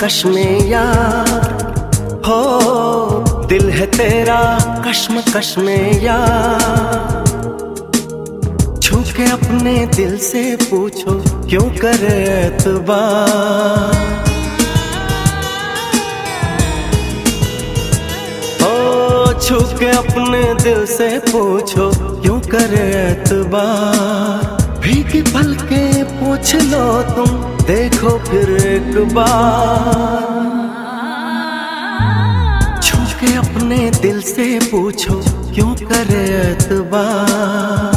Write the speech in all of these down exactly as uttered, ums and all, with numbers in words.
कश्मकश में यार हो, दिल है तेरा कश्मकश में यार। छू के अपने दिल से पूछो क्यों करे एतबार। ओ छू के अपने दिल से पूछो क्यों करे एतबार। भीगी पलके पूछ लो तुम, देखो फिर एक बार। छू के अपने दिल से पूछो क्यों करे एतबार।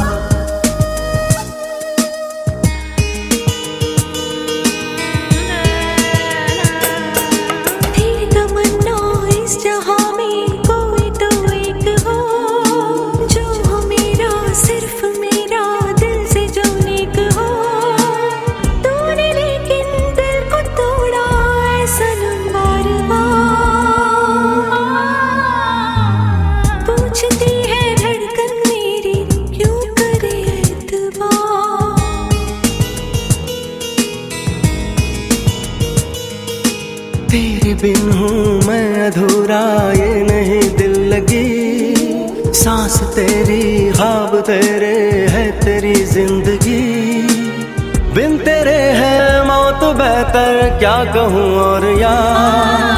तेरे बिन हूँ मैं अधूरा, ये नहीं दिल लगी। सांस तेरी ख्वाब तेरे है तेरी जिंदगी। बिन तेरे है मौत बेहतर, क्या कहूँ और यार।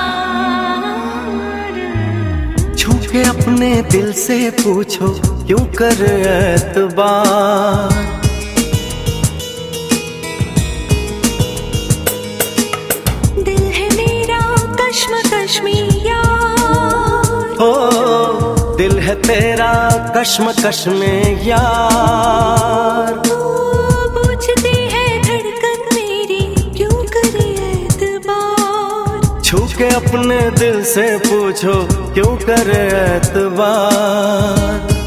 छू के अपने दिल से पूछो क्यों कर एतबार। कश्मकश में यार हो, दिल है तेरा कश्मकश में यार। पूछती है धड़कन मेरी क्यों करे एतबार। छू के अपने दिल से पूछो क्यों करे एतबार।